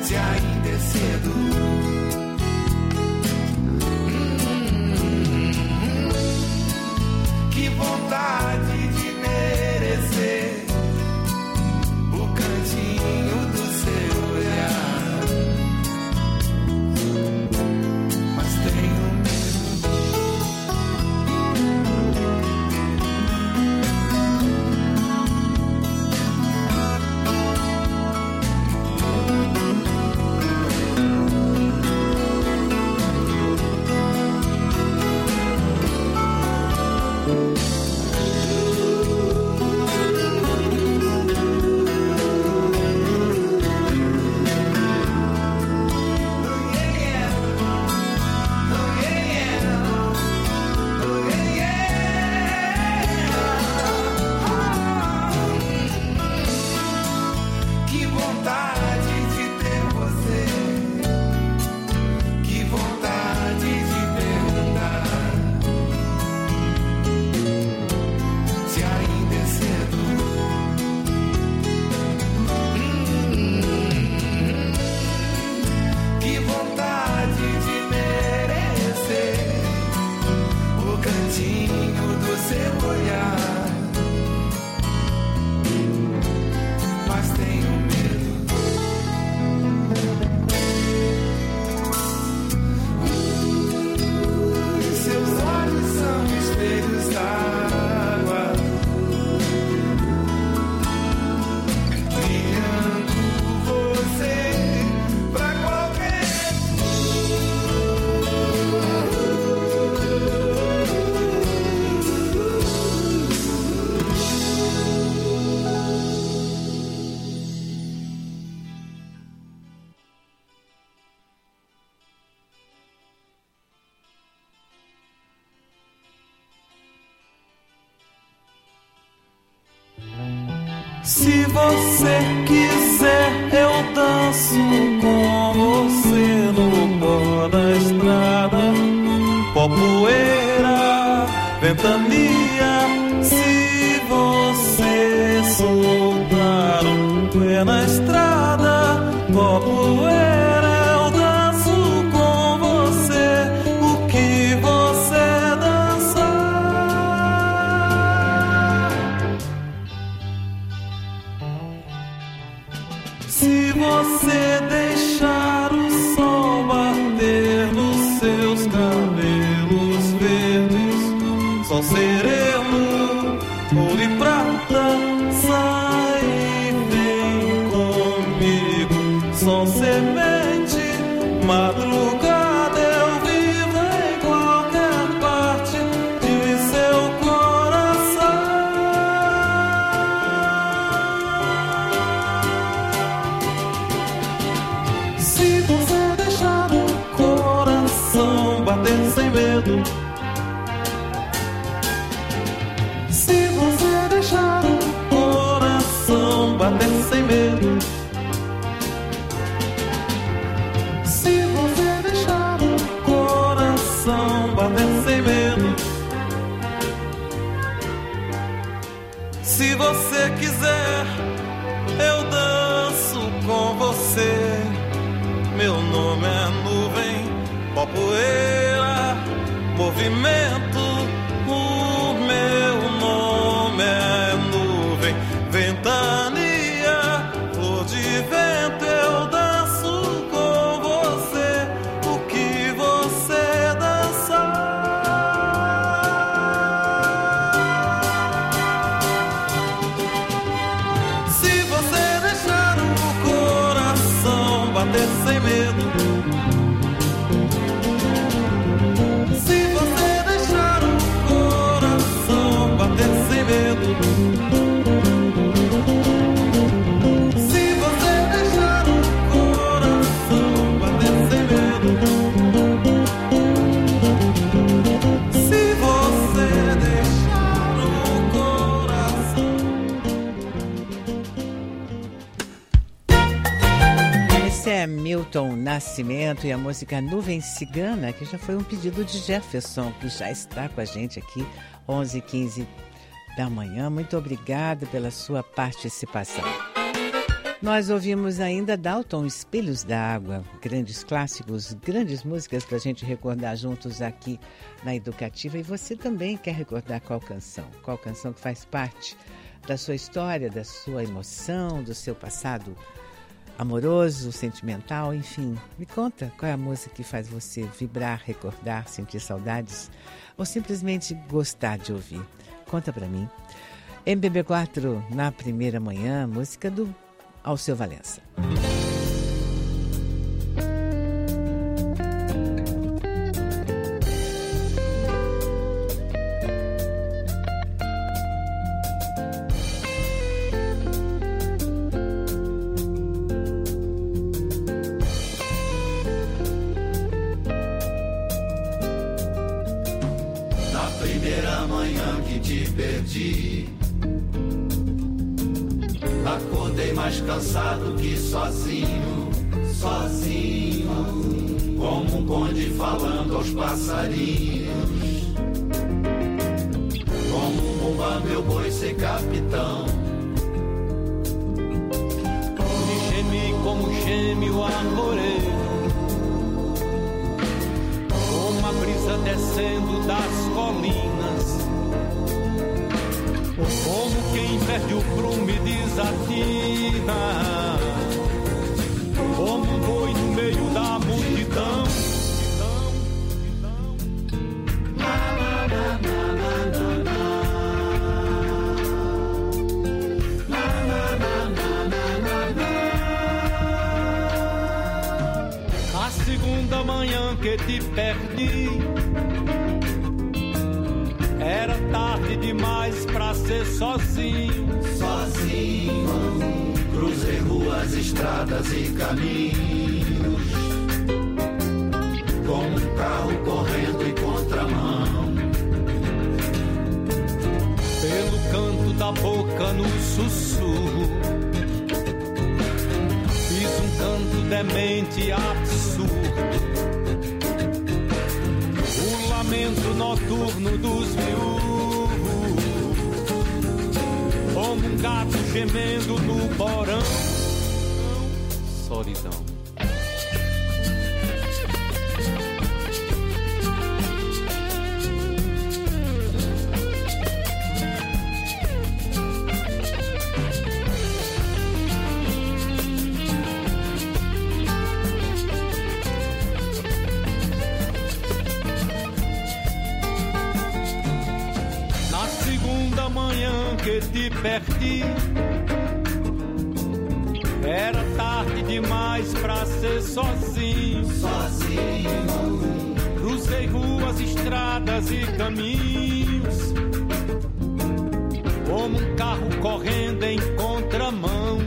se ainda é cedo. Que vontade de merecer o cantinho do seu olhar, mas tenho Se você quiser, eu danço com você no pó da estrada. Pó, poeira, ventania. Se você soltar o pé na estrada, pó, poeira, eu danço com você o que você dançar. Se você deixar o sol bater nos seus cabelos verdes, sol sereno, ouro e prata, sai e vem comigo. Sol semente, madrugada, eu vivo em qualquer parte de seu coração. Se você deixar o coração bater sem medo, se você deixar o coração bater sem medo, se você deixar o coração bater sem medo, se você quiser, eu danço com você. Meu nome é nuvem, pó, poeira, movimento. O meu nome é nuvem, ventania, flor de vento. Eu danço com você o que você dançar. Se você deixar o coração bater sem medo, se você deixar o coração bater sem medo, se você deixar o coração bater sem medo, se você deixar o coração. Esse é Milton Nascimento e a música Nuvem Cigana, que já foi um pedido de Jefferson, que já está com a gente aqui, 11h15 da manhã. Muito obrigada pela sua participação. Nós ouvimos ainda Dalton, Espelhos da Água, grandes clássicos, grandes músicas para a gente recordar juntos aqui na Educativa. E você também quer recordar qual canção que faz parte da sua história, da sua emoção, do seu passado amoroso, sentimental, enfim. Me conta qual é a música que faz você vibrar, recordar, sentir saudades ou simplesmente gostar de ouvir. Conta para mim. MPB4 na primeira manhã, música do Alceu Valença. Na primeira manhã que te perdi, acordei mais cansado que sozinho, como um conde falando aos passarinhos, como um bumba meu boi sem capitão. E gemi como geme o arvoredo, como a brisa descendo das colinas, como quem perde o prumo e desatina, como um boi no meio da multidão. A segunda manhã que te perdi, era tarde demais pra ser sozinho. Cruzei ruas, estradas e caminhos, como um carro correndo em contramão. Pelo canto da boca no sussurro, fiz um canto demente absurdo, o lamento noturno dos viúvos, como um gato gemendo no porão. Solidão. Na segunda manhã que te perdi, era tarde demais pra ser sozinho. Cruzei ruas, estradas e caminhos, como um carro correndo em contramão.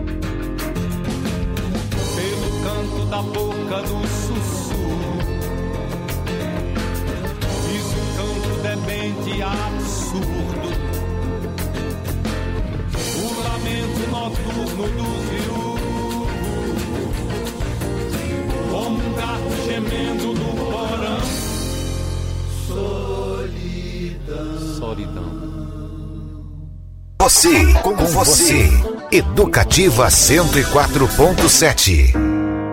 Pelo canto da boca do sussurro, fiz um canto demente absurdo, o lamento noturno dos viúvos, como um gato gemendo no porão. Solidão. Você, com você. Educativa 104.7.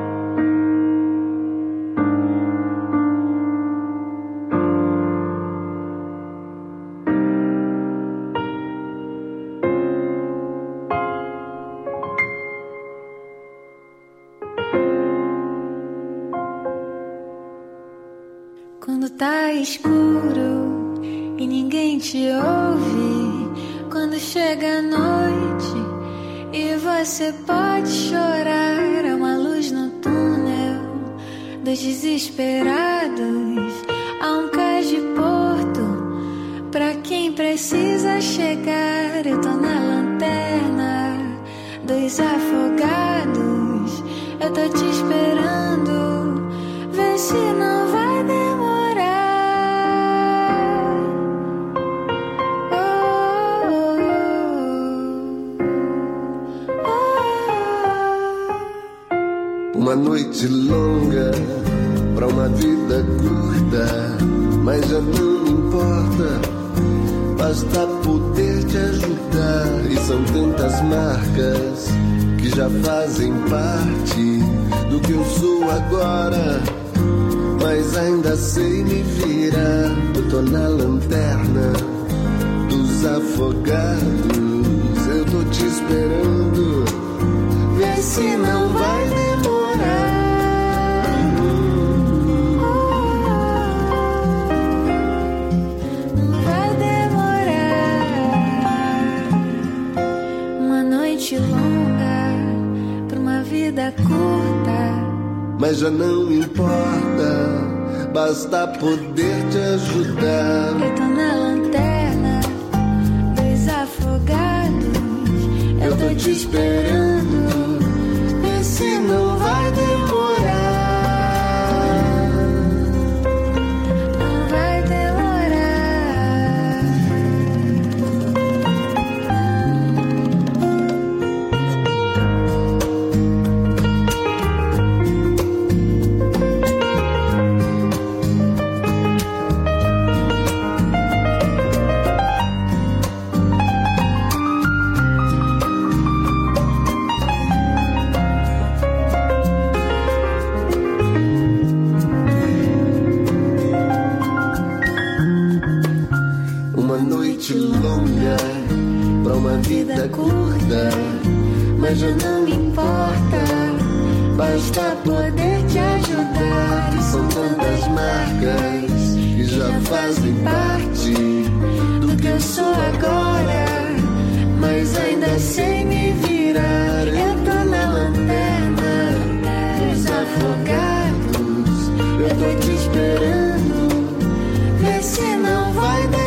Quando tá escuro e ninguém te ouve, quando chega a noite e você pode chorar, é uma luz no túnel dos desesperados. Há um cais de porto pra quem precisa chegar. Eu tô na lanterna dos afogados, eu tô te esperando, vê se não vai demorar. Uma noite longa pra uma vida curta, mas já não importa. basta poder te ajudar. E são tantas marcas que já fazem parte do que eu sou agora, mas ainda sei me virar. Eu tô na lanterna dos afogados, eu tô te esperando, vê se não vai demorar. Não vai demorar. Uma noite longa pra uma vida curta, Mas já não importa, basta poder te ajudar. eu tô na lanterna dos afogados, eu tô te esperando, Vê se não vai demorar. não vai demorar. Uma noite longa pra uma vida curta, Mas já não me importa, basta poder te ajudar. e são tantas marcas que já fazem parte do que eu sou agora, mas ainda sei me virar. Eu tô na lanterna dos afogados, eu tô te esperando, vê se não vai demorar.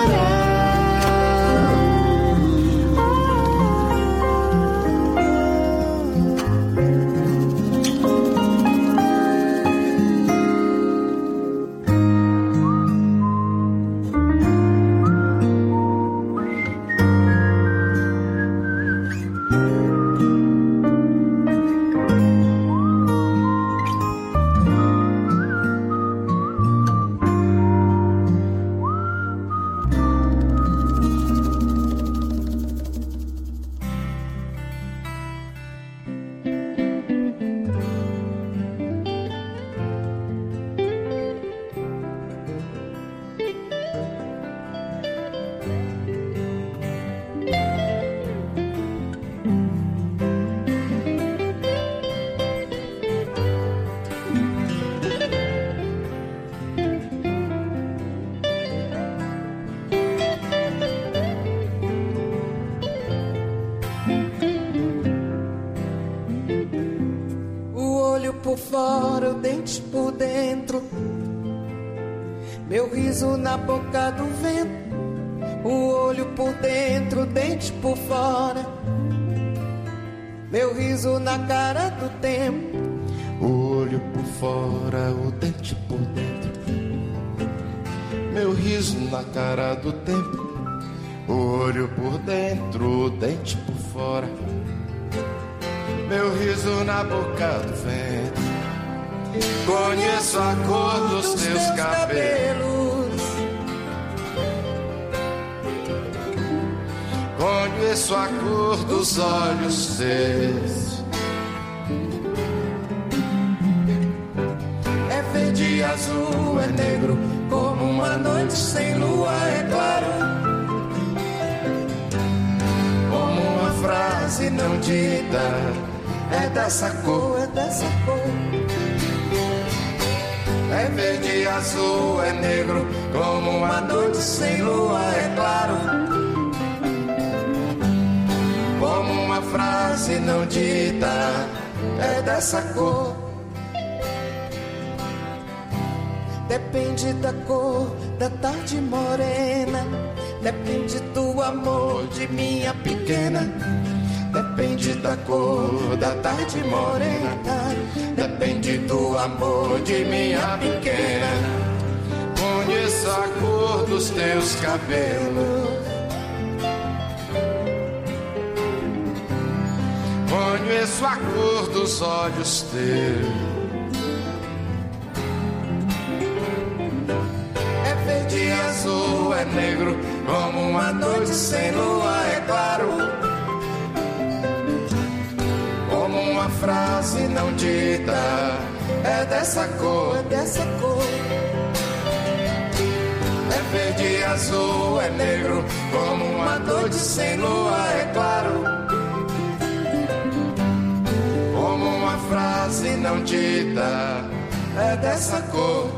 Por fora, o dente por dentro, meu riso na boca do vento. O olho por dentro, o dente por fora, meu riso na cara do tempo. O olho por fora, o dente por dentro, meu riso na cara do tempo. O olho por dentro, o dente por fora, meu riso na boca do vento. Conheço a cor dos teus cabelos, conheço a cor dos olhos teus. É verde, azul, é negro, como uma noite sem lua, é claro. Como uma frase não dita, é dessa cor, é dessa cor. É verde, azul, é negro, como uma noite sem lua, é claro. Como uma frase não dita, é dessa cor. Depende da cor da tarde morena, depende do amor de minha pequena. Depende da cor da tarde morena, depende do amor de minha pequena. Conheço a cor dos teus cabelos, conheço a cor dos olhos teus. É verde, azul, é negro, como uma noite sem lua, é claro. Como uma frase não dita, é dessa cor, é dessa cor. É verde, azul, é negro, como uma noite sem lua, é claro. Como uma frase não dita, é dessa cor.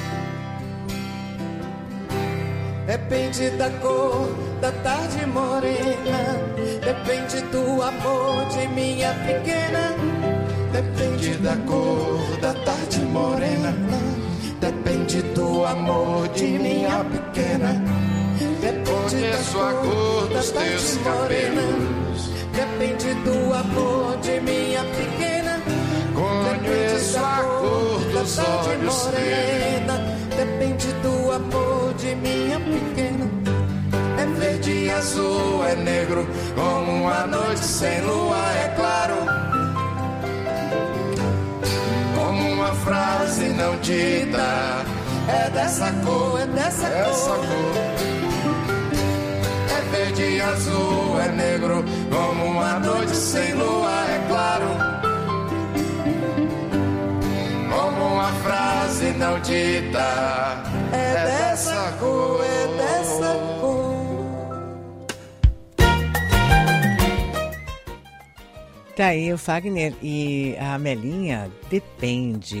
Depende da cor da tarde morena, depende do amor de minha pequena. Depende da cor da tarde morena, depende do amor de minha pequena. Conheço a cor dos teus cabelos, depende do amor de minha pequena. Conheço a cor dos olhos teus, depende do amor de minha pequena. É verde e azul, é negro, como uma noite sem lua, é claro. Como uma frase não dita, é dessa cor, é dessa cor. É verde e azul, é negro, como uma noite sem lua, é claro. Como uma frase não dita, é dessa cor, é dessa cor. Tá aí o Fagner e a Amelinha, depende.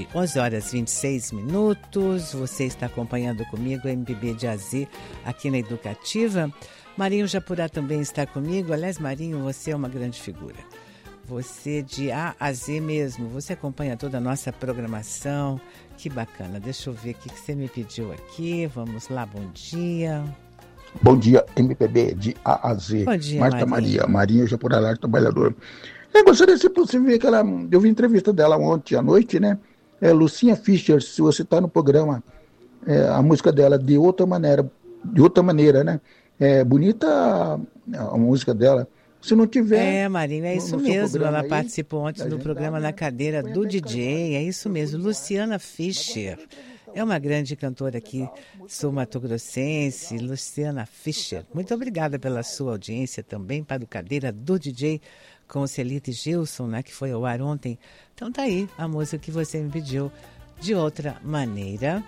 11h26. Você está acompanhando comigo a MPB de AZ aqui na Educativa. Marinho Japurá também está comigo. Aliás, Marinho, você é uma grande figura. Você de A a Z mesmo. Você acompanha toda a nossa programação. Que bacana. Deixa eu ver o que você me pediu aqui. Vamos lá, bom dia. Bom dia, MPB de A a Z. Bom dia, Marta Marinho. Marinho Japurá, trabalhador. Eu gostaria, se possível, ver eu vi a entrevista dela ontem à noite, né? Lucinha Fischer, se você está no programa, a música dela de outra maneira, né? Bonita a música dela. Se não tiver... Marinho, é isso mesmo. Ela participou ontem do programa Na Cadeira do DJ. É isso mesmo. Luciana Fischer. É uma grande cantora aqui, sul-mato-grossense, Luciana Fischer. Muito obrigada pela sua audiência também para o Cadeira do DJ com o Celito e Gilson, né, que foi ao ar ontem. Então tá aí a música que você me pediu, De Outra Maneira.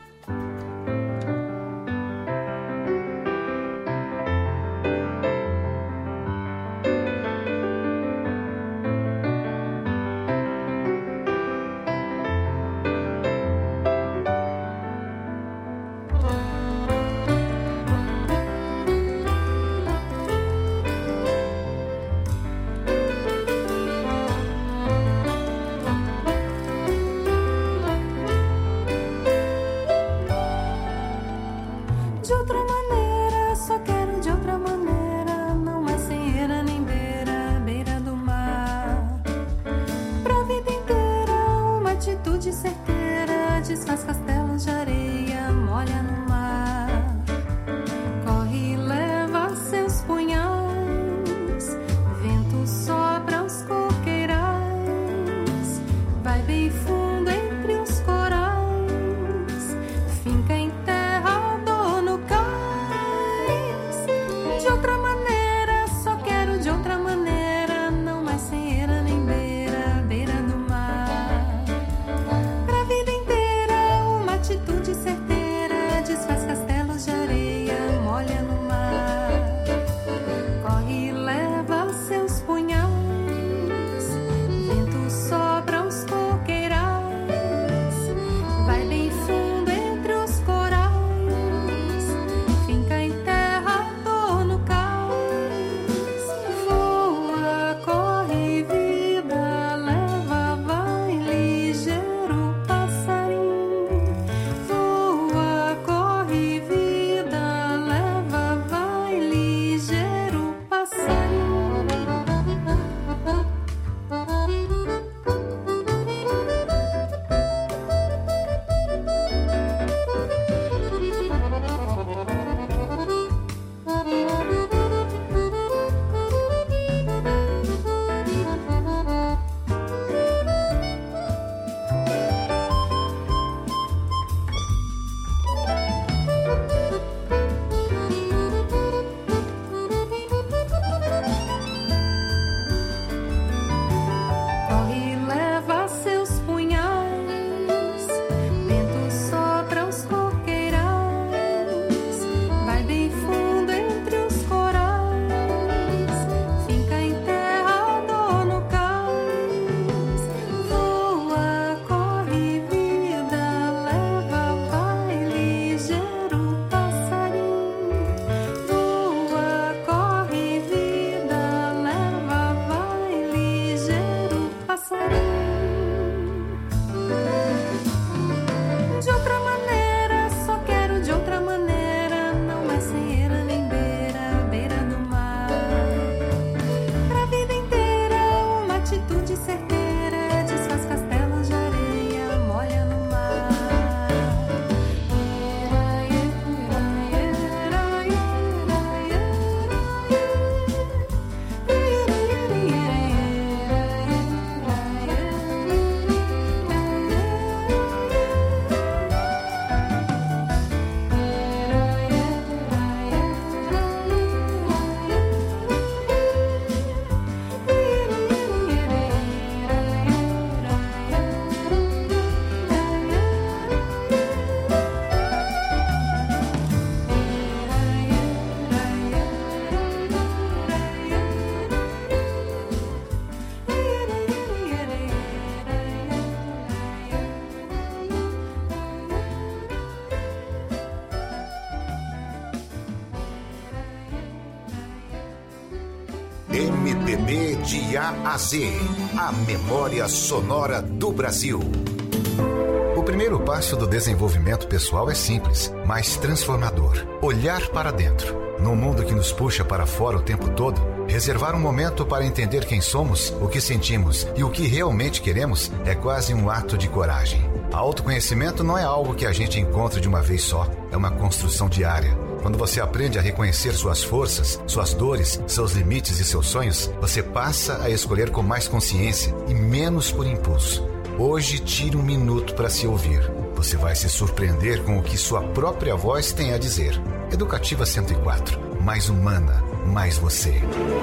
MPB de A a Z, a memória sonora do Brasil. O primeiro passo do desenvolvimento pessoal é simples, mas transformador. Olhar para dentro. Num mundo que nos puxa para fora o tempo todo, reservar um momento para entender quem somos, o que sentimos e o que realmente queremos é quase um ato de coragem. Autoconhecimento não é algo que a gente encontra de uma vez só, é uma construção diária. Quando você aprende a reconhecer suas forças, suas dores, seus limites e seus sonhos, você passa a escolher com mais consciência e menos por impulso. Hoje, tire um minuto para se ouvir. Você vai se surpreender com o que sua própria voz tem a dizer. Educativa 104. Mais humana, mais você.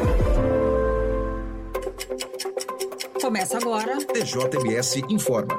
Começa agora. TJMS informa.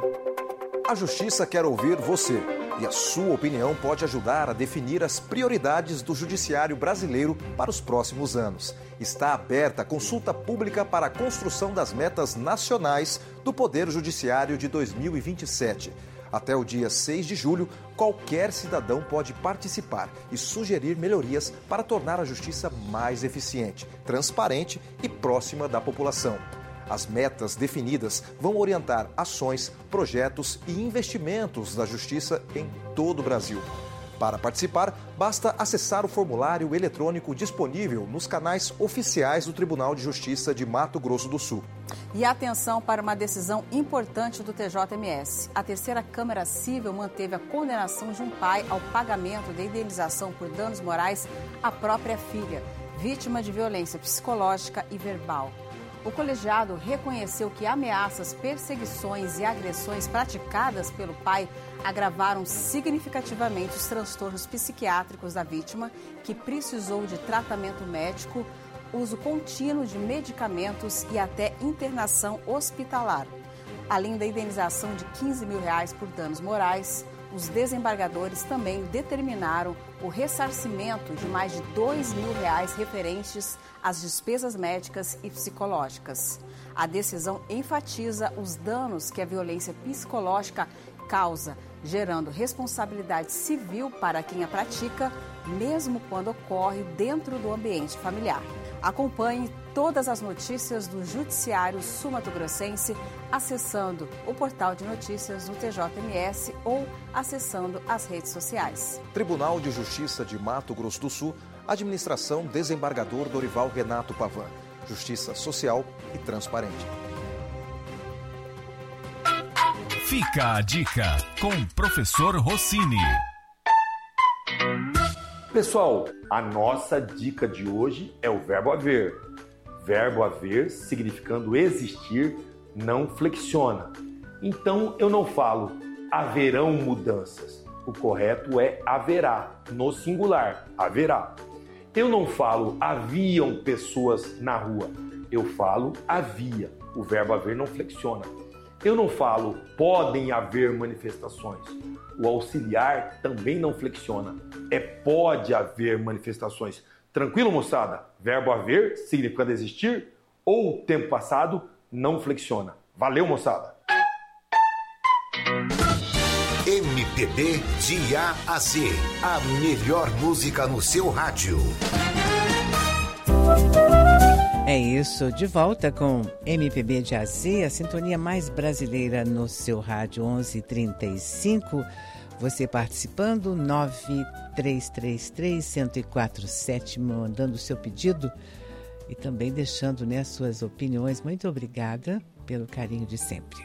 A Justiça quer ouvir você. E a sua opinião pode ajudar a definir as prioridades do Judiciário brasileiro para os próximos anos. Está aberta a consulta pública para a construção das metas nacionais do Poder Judiciário de 2027. Até o dia 6 de julho, qualquer cidadão pode participar e sugerir melhorias para tornar a Justiça mais eficiente, transparente e próxima da população. As metas definidas vão orientar ações, projetos e investimentos da Justiça em todo o Brasil. Para participar, basta acessar o formulário eletrônico disponível nos canais oficiais do Tribunal de Justiça de Mato Grosso do Sul. E atenção para uma decisão importante do TJMS. A terceira Câmara Civil manteve a condenação de um pai ao pagamento de indenização por danos morais à própria filha, vítima de violência psicológica e verbal. O colegiado reconheceu que ameaças, perseguições e agressões praticadas pelo pai agravaram significativamente os transtornos psiquiátricos da vítima, que precisou de tratamento médico, uso contínuo de medicamentos e até internação hospitalar. Além da indenização de R$15 mil por danos morais, os desembargadores também determinaram o ressarcimento de mais de R$2 mil referentes às despesas médicas e psicológicas. A decisão enfatiza os danos que a violência psicológica causa, gerando responsabilidade civil para quem a pratica, mesmo quando ocorre dentro do ambiente familiar. Acompanhe todas as notícias do Judiciário Sul-Mato-Grossense acessando o portal de notícias do TJMS ou acessando as redes sociais. Tribunal de Justiça de Mato Grosso do Sul, Administração Desembargador Dorival Renato Pavan. Justiça social e transparente. Fica a dica com o professor Rossini. Pessoal, a nossa dica de hoje é o verbo haver. Verbo haver, significando existir, não flexiona. Então, eu não falo haverão mudanças. O correto é haverá, no singular, haverá. Eu não falo haviam pessoas na rua. Eu falo havia. O verbo haver não flexiona. Eu não falo podem haver manifestações. O auxiliar também não flexiona. É pode haver manifestações. Tranquilo, moçada? Verbo haver, significando existir, ou tempo passado, não flexiona. Valeu, moçada! MPB de A a Z, a melhor música no seu rádio. É isso, de volta com MPB de A a Z, a sintonia mais brasileira no seu rádio, 11h35. Você participando, 9333-1047, mandando o seu pedido e também deixando, né, suas opiniões. Muito obrigada pelo carinho de sempre.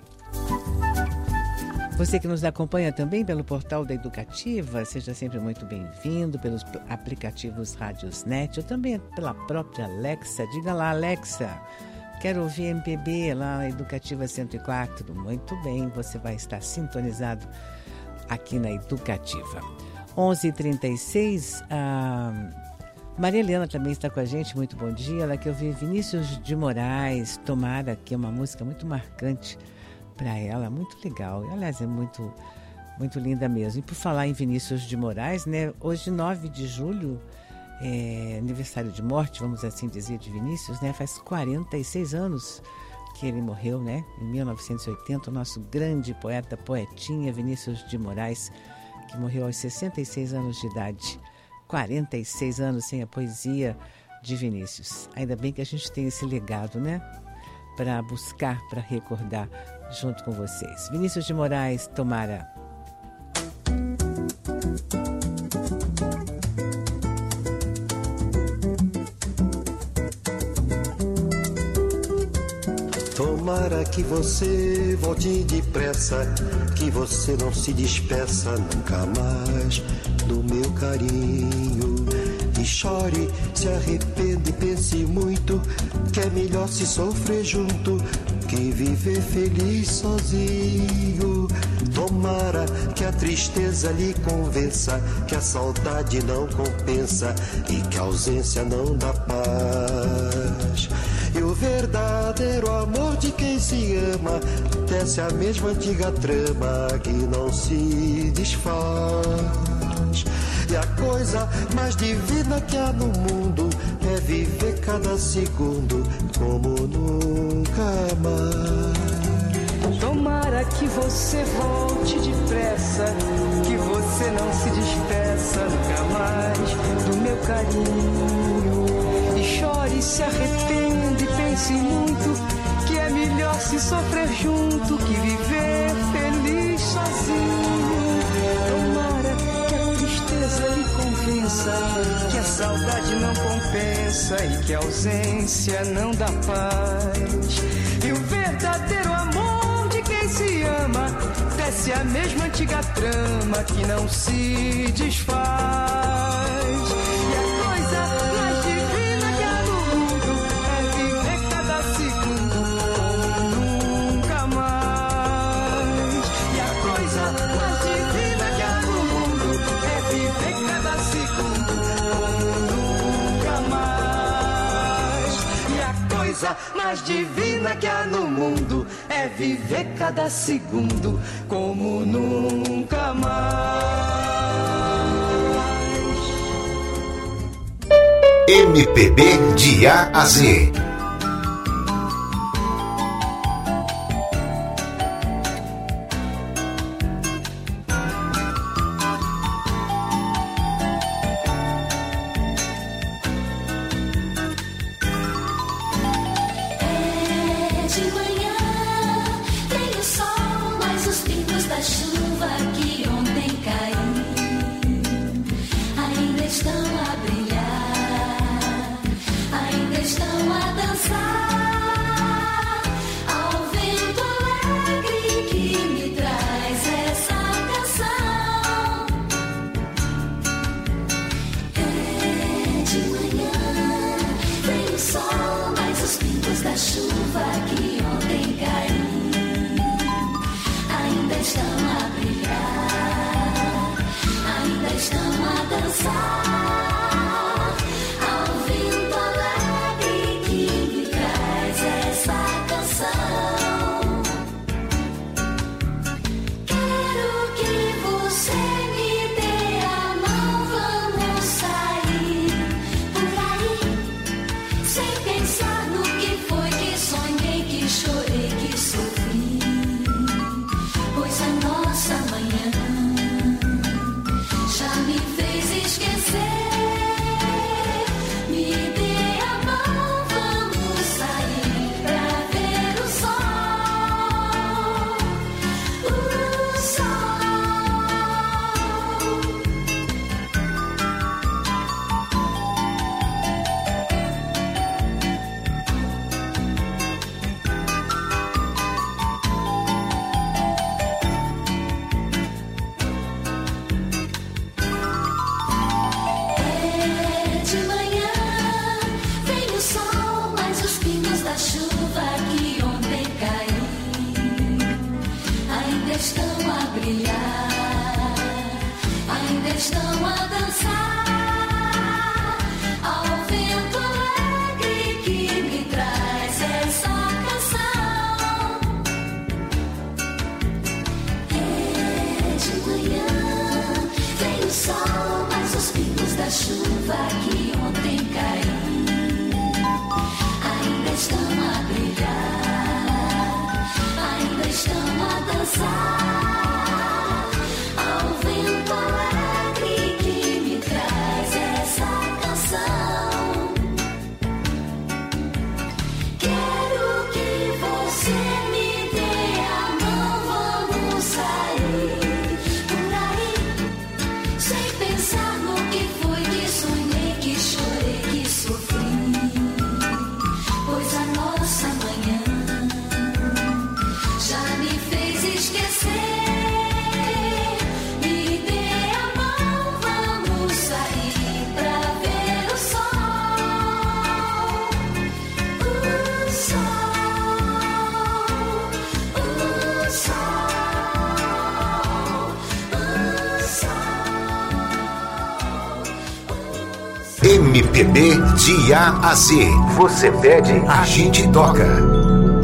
Você que nos acompanha também pelo portal da Educativa, seja sempre muito bem-vindo, pelos aplicativos Radiosnet ou também pela própria Alexa. Diga lá, Alexa, quero ouvir MPB lá na Educativa 104. Muito bem, você vai estar sintonizado aqui na Educativa. 11h36, a Maria Helena também está com a gente, muito bom dia. Ela quer ouvir Vinícius de Moraes, Tomara, que é uma música muito marcante para ela, muito legal. Aliás, é muito, muito linda mesmo. E por falar em Vinícius de Moraes, né, hoje, 9 de julho, é aniversário de morte, vamos assim dizer, de Vinícius, né? Faz 46 anos que ele morreu, né? Em 1980, o nosso grande poeta, poetinha Vinícius de Moraes, que morreu aos 66 anos de idade. 46 anos sem a poesia de Vinícius. Ainda bem que a gente tem esse legado, né? Para buscar, para recordar junto com vocês. Vinícius de Moraes, Tomara. Tomara que você volte depressa, que você não se despeça nunca mais do meu carinho. E chore, se arrependa e pense muito, que é melhor se sofrer junto que viver feliz sozinho. Tomara que a tristeza lhe convença, que a saudade não compensa e que a ausência não dá paz. E o verdadeiro amor de quem se ama tece a mesma antiga trama que não se desfaz. E a coisa mais divina que há no mundo é viver cada segundo como nunca mais. Tomara que você volte depressa, que você não se despeça nunca mais do meu carinho. E chore, se arrependa e pense muito, que é melhor se sofrer junto que viver feliz sozinho. Tomara que a tristeza lhe convença, que a saudade não compensa e que a ausência não dá paz. E o verdadeiro amor de quem se ama tece a mesma antiga trama que não se desfaz. E a coisa mais divina que há no mundo é viver cada segundo como nunca mais. E a coisa mais divina que há no mundo é viver cada segundo como nunca mais. E a coisa mais divina que há no mundo é viver cada segundo como nunca mais. MPB de A a Z. MPB de A a Z. Você pede, a gente toca.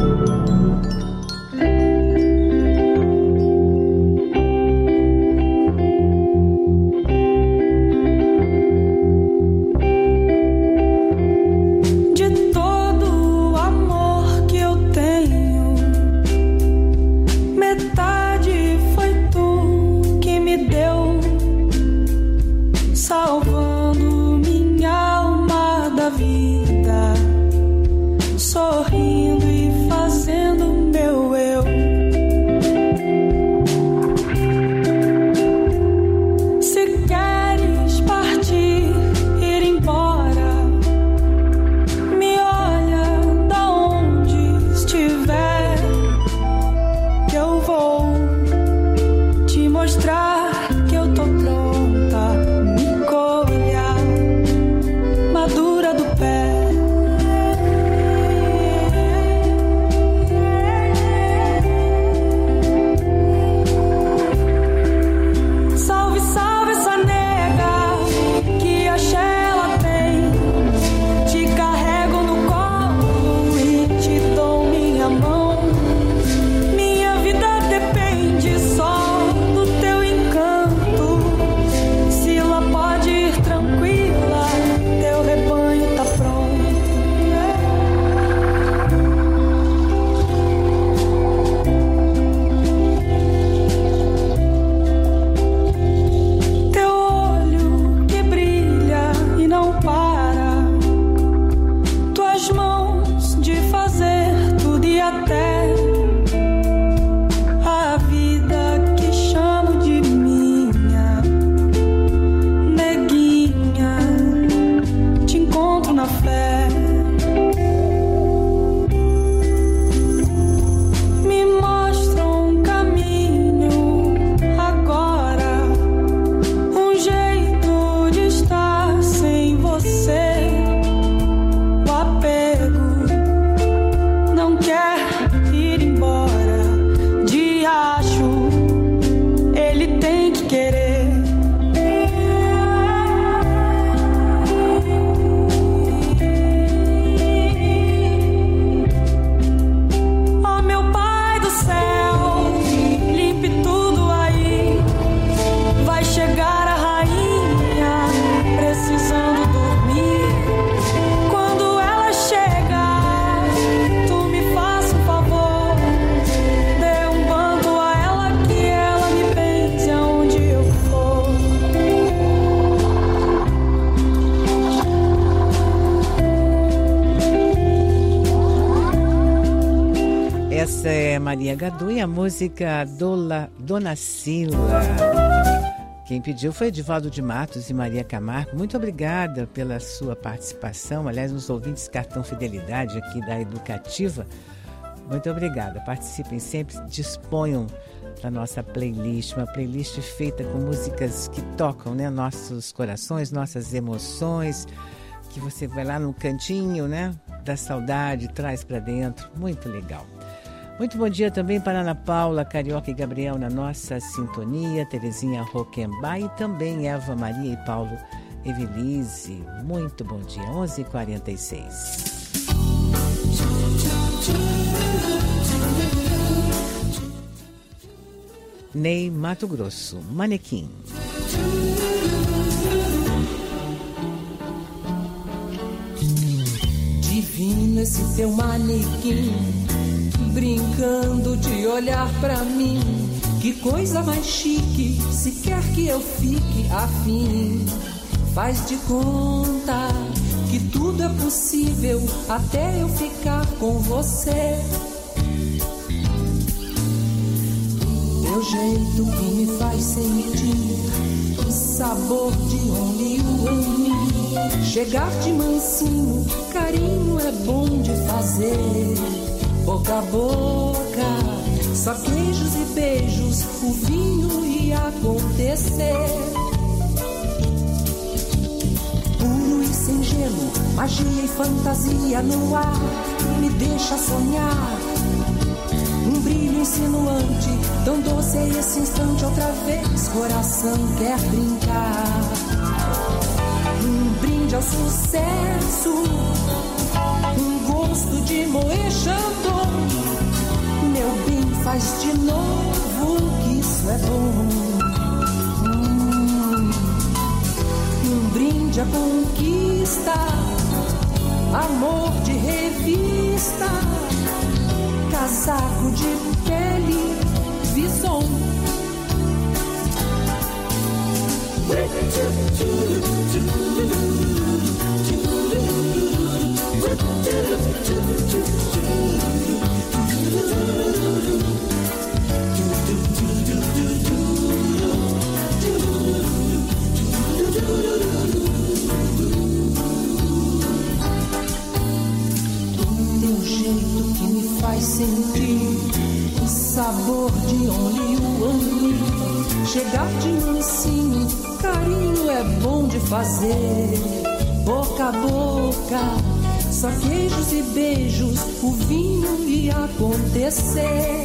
Maria Gadu e a música Dona Sila. Quem pediu foi Edivaldo de Matos e Maria Camargo. Muito obrigada pela sua participação. Aliás, nos ouvintes Cartão Fidelidade aqui da Educativa. Muito obrigada. Participem sempre, disponham da nossa playlist, uma playlist feita com músicas que tocam, né, nossos corações, nossas emoções, que você vai lá no cantinho, né, da saudade, traz para dentro. Muito legal. Muito bom dia também para Ana Paula, Carioca e Gabriel na nossa sintonia, Terezinha Roquembar e também Eva Maria e Paulo Evelise. Muito bom dia, 11h46. Ney Mato Grosso, Manequim. Divino esse teu manequim, brincando de olhar pra mim. Que coisa mais chique, se quer que eu fique afim. Faz de conta que tudo é possível até eu ficar com você. Teu jeito que me faz sentir o sabor de only you. Chegar de mansinho, carinho é bom de fazer. Boca a boca, só queijos e beijos, o vinho ia acontecer. Puro e sem gelo, magia e fantasia no ar, me deixa sonhar. Um brilho insinuante, tão doce é esse instante. Outra vez, coração quer brincar. Um brinde brinde ao sucesso, um gosto de moer Chandon. Meu bem, faz de novo, que isso é bom. Um brinde à conquista, amor de revista, casaco de pele, Vison. Teu jeito que me faz sentir o sabor de only one. Chegar de mansinho, carinho é bom de fazer. Boca a boca, só queijos e beijos, o vinho ia acontecer.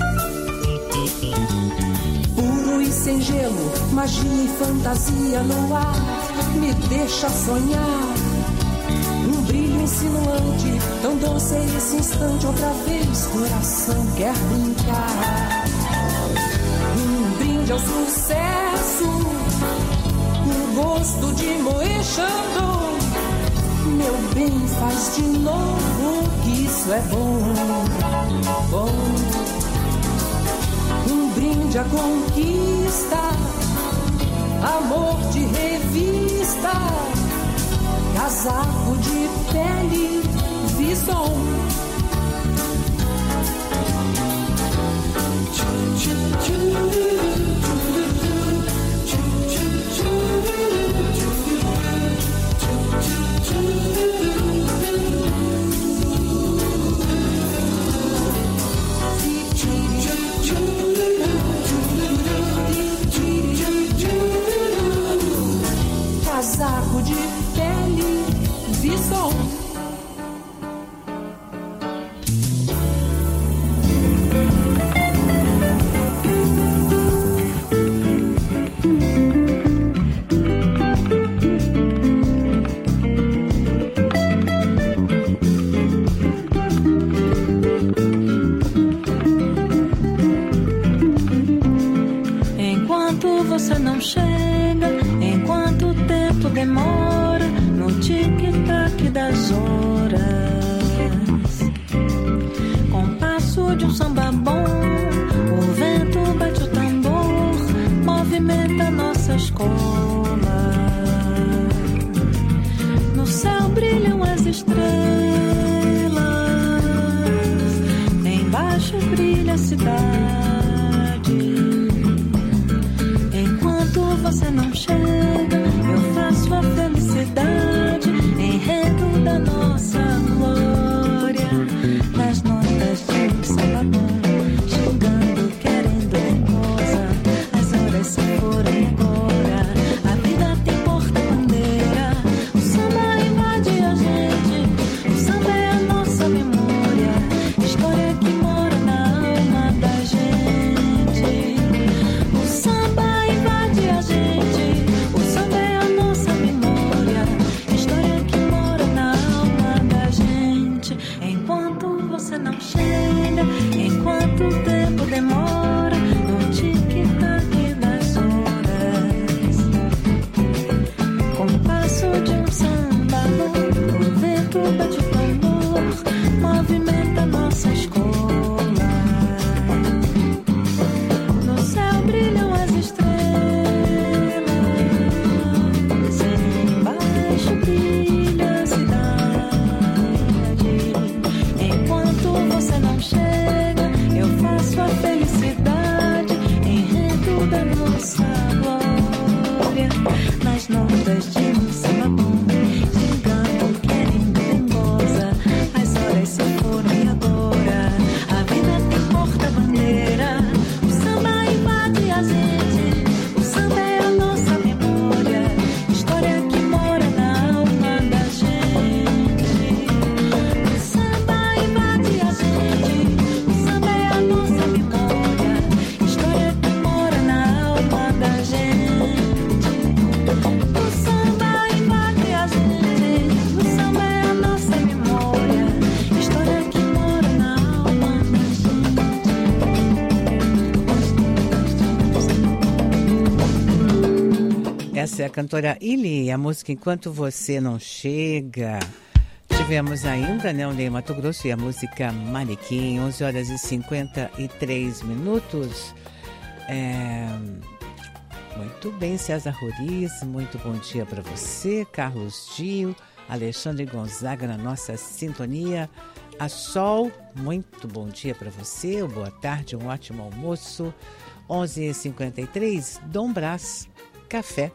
Puro e sem gelo, magia e fantasia no ar, me deixa sonhar. Um brilho insinuante, tão doce esse instante. Outra vez, coração quer brincar. Um brinde ao sucesso, um gosto de moer Chandon. Meu bem, faz de novo, que isso é bom, bom. Um brinde à conquista, amor de revista, casaco de pele, Vison. Casaco de pele, Vison. Enquanto você não chega, enquanto o tempo demora, no tic-tac das horas, compasso de um samba bom, o vento bate o tambor, movimenta nossa escola. No céu brilham as estrelas, embaixo brilha a cidade. Enquanto você não chega, eu faço a felicidade, enredo da nossa glória, nas notas de um samba bom, chegando, querendo dengosa, as horas se foram agora, a vida tem porta-bandeira, o samba invade a gente, o samba é a nossa memória, história que mora na alma da gente, o samba invade a gente, o samba é a nossa memória, história que mora na alma da gente. Enquanto você não chega, enquanto o tempo demora, no tic-tac das horas, compasso de um samba bom, o vento bate o tambor, movimenta nossa escola. No céu brilham as estrelas, embaixo brilha a cidade. Enquanto você não chega, eu faço a felicidade, enredo da nossa glória, nas notas de um samba bom, chegando, querendo dengosa, as horas se foram e agora, a vida tem porta-bandeira, o samba invade a gente, o samba é a nossa memória, história que mora na alma da gente. O samba invade a gente, o samba é a nossa memória, história que mora na alma da Essa é a cantora Ili, a música Enquanto Você Não Chega. Tivemos ainda, né, o Ney Mato Grosso e a música Manequim, 11 horas e 53 minutos. Muito bem, César Roriz, muito bom dia para você. Carlos Gil, Alexandre Gonzaga na nossa sintonia. A Sol, muito bom dia para você, boa tarde, um ótimo almoço. 11h53, Dom Brás, café.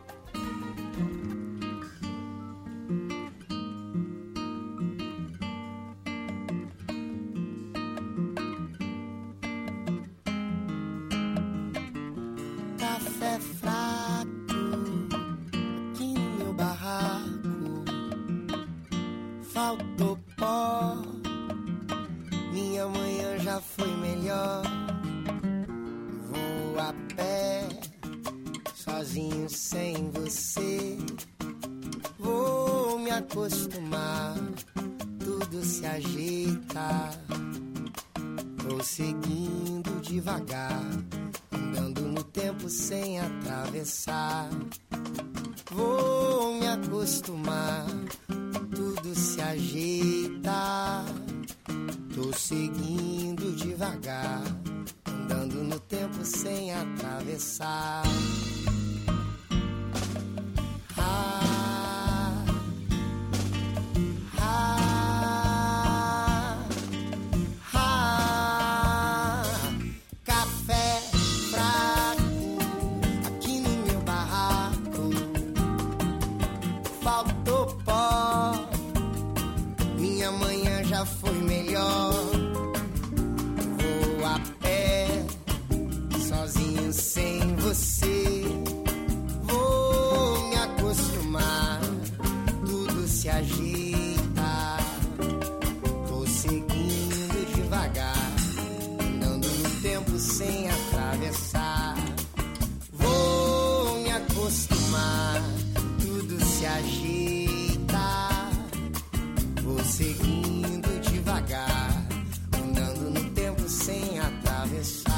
Café fraco aqui no meu barraco, faltou pó, minha manhã já foi melhor. Vou a pé, sozinho sem você, vou me acostumar, tudo se ajeita. Vou seguindo devagar, andando no tempo sem atravessar. Vou me acostumar, tudo se ajeita. Tô seguindo devagar, andando no tempo sem atravessar. Café fraco aqui no meu barraco, faltou pó, minha manhã já foi melhor. Vou a pé, sozinho sem você, vou me acostumar, tudo se ajeita. Tô seguindo devagar, andando no tempo sem atravessar. Vou me acostumar, tudo se ajeita. Vou seguindo devagar, andando no tempo sem atravessar.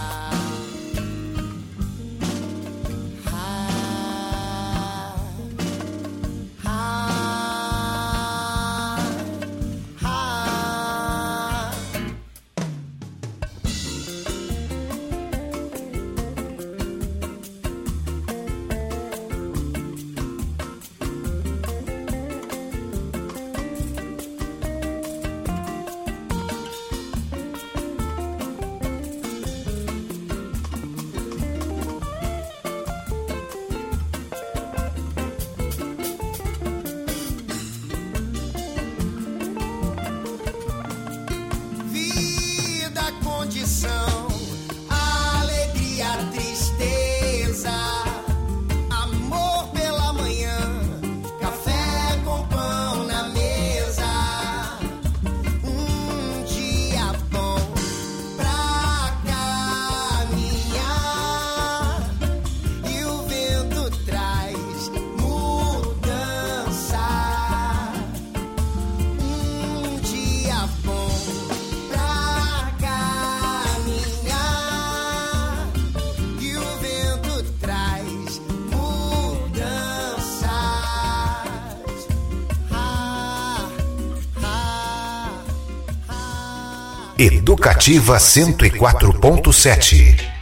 Alegria, tristeza, amor pela manhã, café com pão na mesa. Um dia bom pra caminhar e o vento traz mudança. Um dia bom pra caminhar e o vento traz mudanças. Educativa 104.7.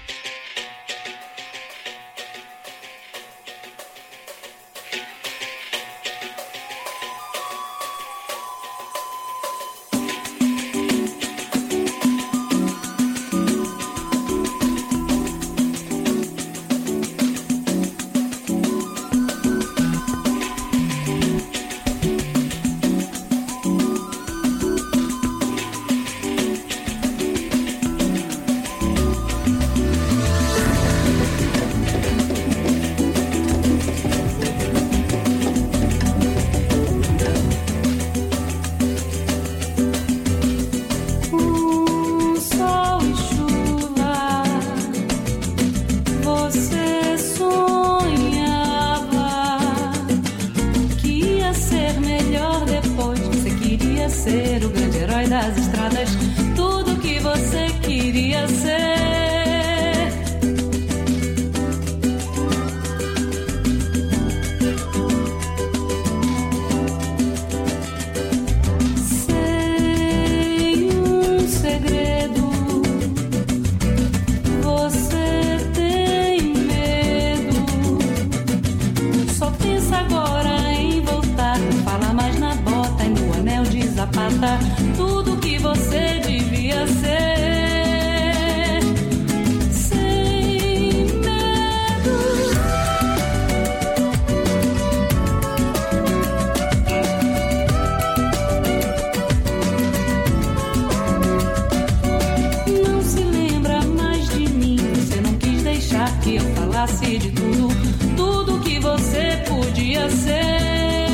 falasse de tudo, tudo que você podia ser.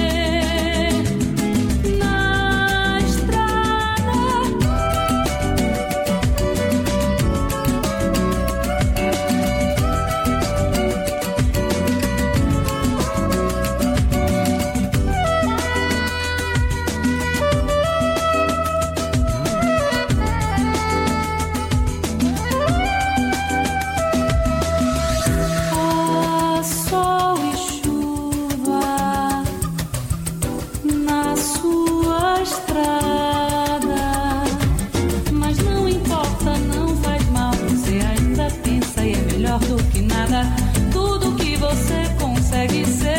Tudo que você consegue ser,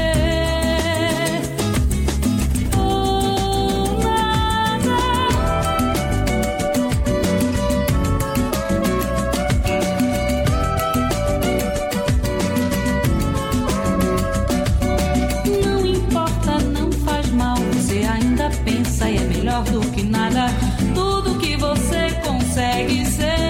ou nada. Não importa, não faz mal, você ainda pensa e é melhor do que nada. Tudo que você consegue ser.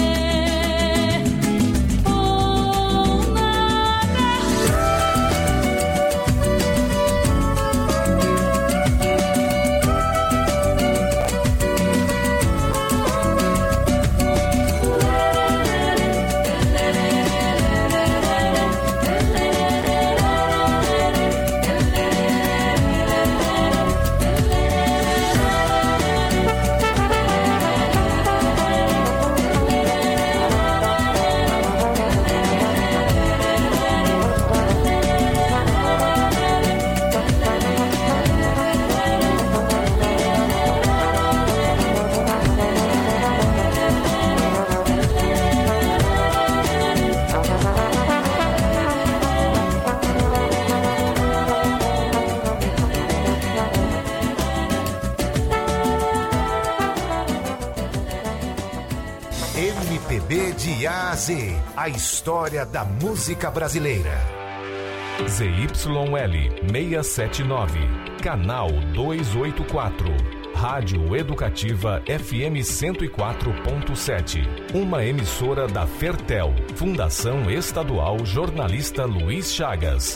MPB de A a Z, a história da música brasileira. ZYL 679, canal 284, Rádio Educativa FM 104.7, uma emissora da Fertel, Fundação Estadual Jornalista Luiz Chagas.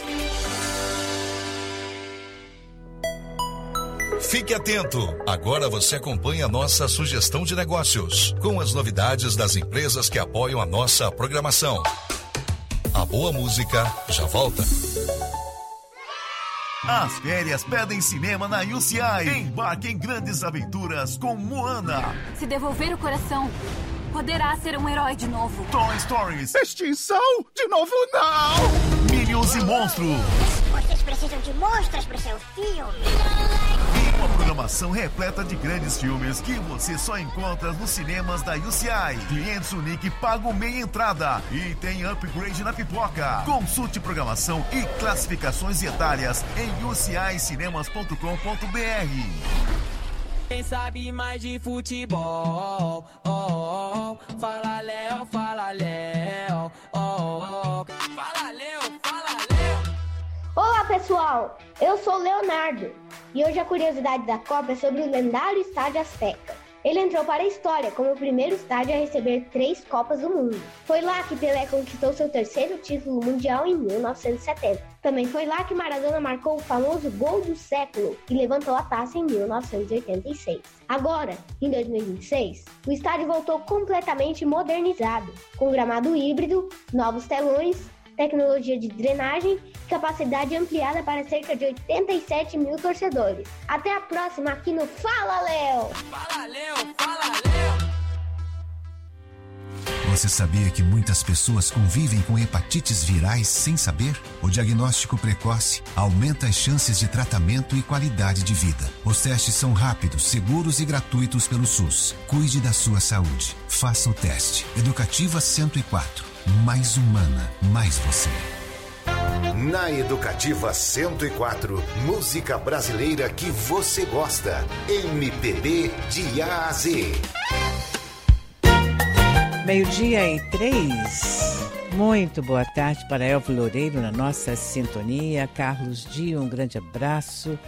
Fique atento! Agora você acompanha a nossa sugestão de negócios, com as novidades das empresas que apoiam a nossa programação. A boa música já volta. As férias pedem cinema na UCI. Embarque em grandes aventuras com Moana. Se devolver o coração, poderá ser um herói de novo. Toy Stories. Extinção? De novo não! Minions e Monstros. Vocês precisam de monstros pro seu filme. Uma programação repleta de grandes filmes que você só encontra nos cinemas da UCI. Clientes Unique pagam meia entrada e tem upgrade na pipoca. Consulte programação e classificações etárias em ucicinemas.com.br. Quem sabe mais de futebol? Oh, oh, fala Léo, fala Léo. Oh, oh, fala Léo, fala Léo. Olá pessoal, eu sou o Leonardo e hoje a curiosidade da Copa é sobre o lendário Estádio Azteca. Ele entrou para a história como o primeiro estádio a receber 3 Copas do Mundo. Foi lá que Pelé conquistou seu terceiro título mundial em 1970. Também foi lá que Maradona marcou o famoso gol do século e levantou a taça em 1986. Agora, em 2026, o estádio voltou completamente modernizado, com gramado híbrido, novos telões, tecnologia de drenagem e capacidade ampliada para cerca de 87 mil torcedores. Até a próxima aqui no Fala Léo! Fala Léo, fala Léo! Você sabia que muitas pessoas convivem com hepatites virais sem saber? O diagnóstico precoce aumenta as chances de tratamento e qualidade de vida. Os testes são rápidos, seguros e gratuitos pelo SUS. Cuide da sua saúde. Faça o teste. Educativa 104. Mais humana, mais você. Na Educativa 104, música brasileira que você gosta. MPB de A a Z. 12:03. Muito boa tarde para Elvio Loureiro na nossa sintonia. Carlos Dio, um grande abraço.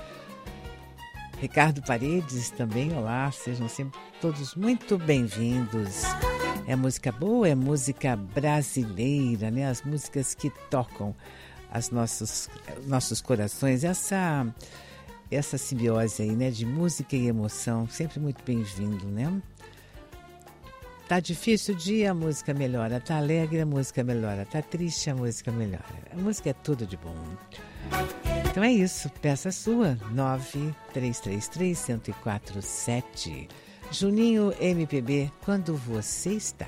Ricardo Paredes também, olá, sejam sempre todos muito bem-vindos. É música boa, é música brasileira, né? As músicas que tocam nossos corações. Essa simbiose aí, né? De música e emoção, sempre muito bem-vindo, né? Tá difícil o dia, a música melhora. Tá alegre, a música melhora. Tá triste, a música melhora. A música é tudo de bom. Então é isso, peça sua, 9333147. Juninho MPB, quando você está.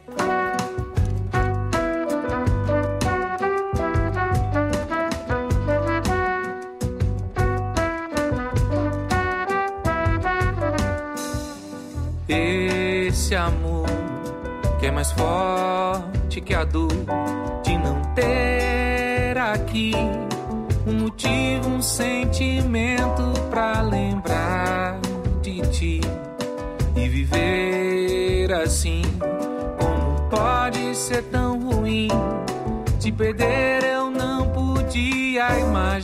Esse amor que é mais forte que a dor de não ter aqui um motivo, um sentimento pra lembrar de ti e viver assim. Como pode ser tão ruim? Te perder eu não podia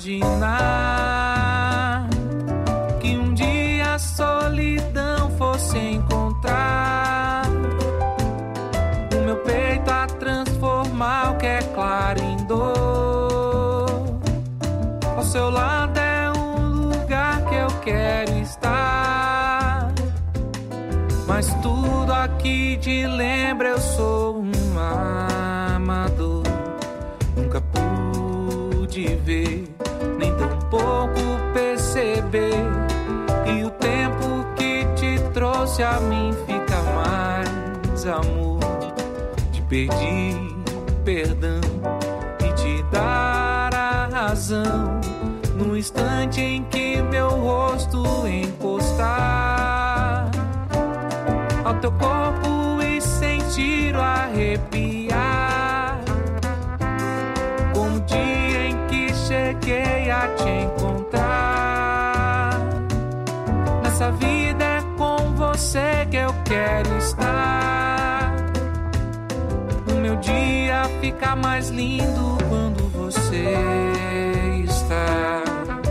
imaginar que um dia a solidão fosse encontrar o meu peito a transformar o que é claro em dor. Ao seu lado é um lugar que eu quero estar, mas tudo aqui te lembra, eu sou um amador. Nunca pude ver, nem tampouco perceber, e o tempo que te trouxe a mim fica mais amor. Te pedir perdão e te dar a razão no instante em que meu rosto encostar ao teu corpo e sentir o arrepiar, como o dia em que cheguei a te encontrar. Nessa vida é com você que eu quero estar. O meu dia fica mais lindo quando você está.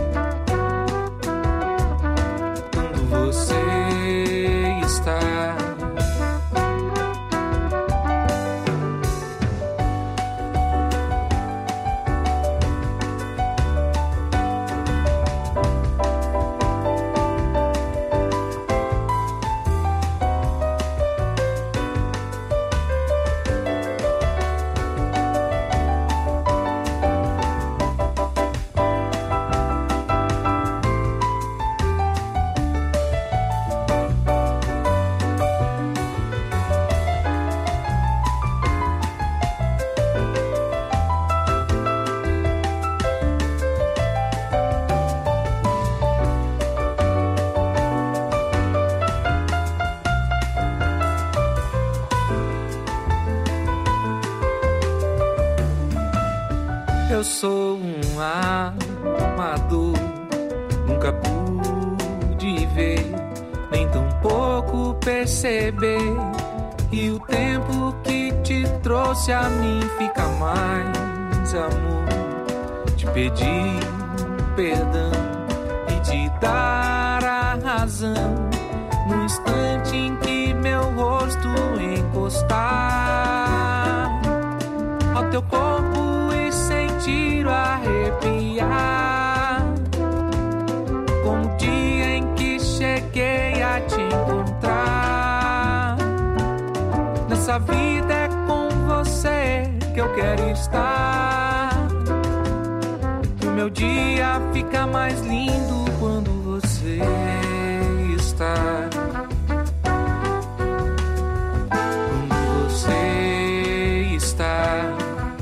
Quando você está. Eu sou um amador, nunca pude ver, nem tampouco perceber, e o tempo que te trouxe a mim fica mais amor. Te pedir perdão e te dar a razão no instante em que meu rosto encostar ao teu corpo e sentir o arrepiar, como o dia em que cheguei a te encontrar. Nessa vida é com você que eu quero estar. O meu dia fica mais lindo quando você está. Quando você está.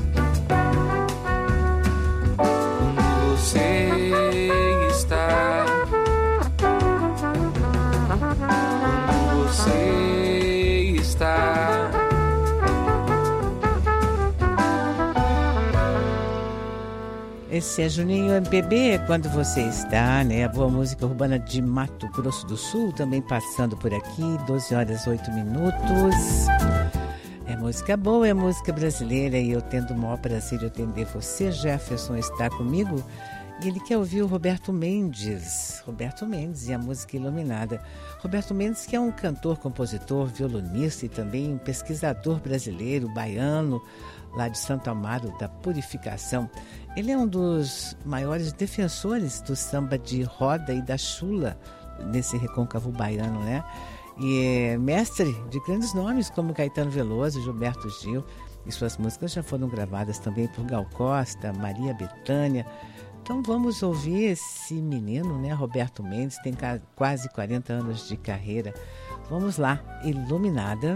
Esse é Juninho MPB, quando você está, né? A boa música urbana de Mato Grosso do Sul, também passando por aqui, 12 horas 8 minutos. É música boa, é música brasileira, e eu tendo o maior prazer de atender você. Jefferson está comigo E ele quer ouvir o Roberto Mendes e a música Iluminada. Roberto Mendes, que é um cantor, compositor, violonista e também um pesquisador brasileiro, baiano, lá de Santo Amaro da Purificação. Ele é um dos maiores defensores do samba de roda e da chula nesse recôncavo baiano, né? E é mestre de grandes nomes como Caetano Veloso, Gilberto Gil, e suas músicas já foram gravadas também por Gal Costa, Maria Bethânia. Então vamos ouvir esse menino, né? Roberto Mendes, tem quase 40 anos de carreira. Vamos lá, Iluminada.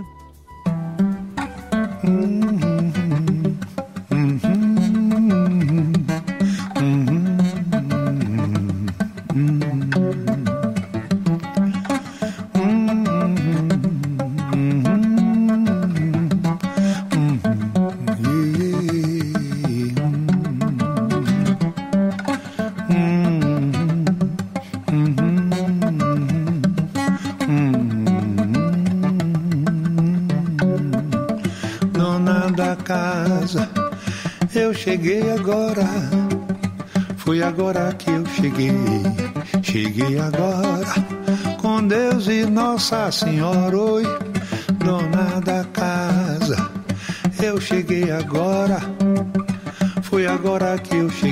Cheguei agora, foi agora que eu cheguei agora, com Deus e Nossa Senhora, oi, dona da casa, eu cheguei agora, foi agora que eu cheguei.